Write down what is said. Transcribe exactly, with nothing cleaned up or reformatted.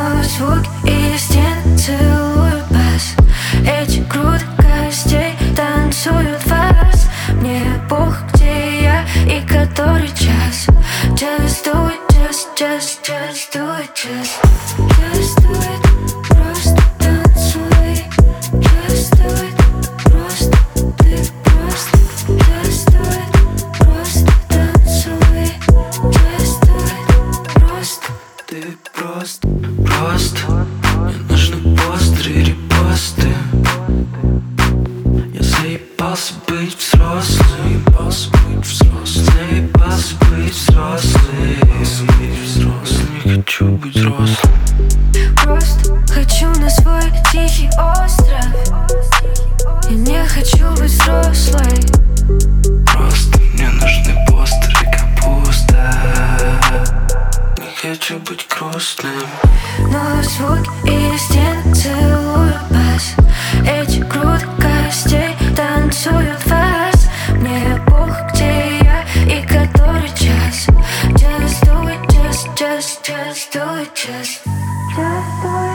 Но звук и стен целуют бас. Эти груды костей танцуют вас. Мне пох, где я и который час. Just do it, just, just, just do it, just Just do it, просто танцуй. Just do it, просто, ты просто Just do it, просто танцуй. Just do it, просто Ты просто, просто мне нужны постеры и репосты. Я заебался быть взрослым. Заебался быть взрослым. Заебался быть взрослым. Не хочу быть взрослым. Просто хочу на свой тихий остров. Я не хочу быть взрослой. Просто мне нужны постеры и капуста. Не хочу быть грустным. Но звук и стен целуют бас. Эти груды костей танцуют вас. Мне пох, где я и который час. Just do it, just, just, just do it, just Just do it.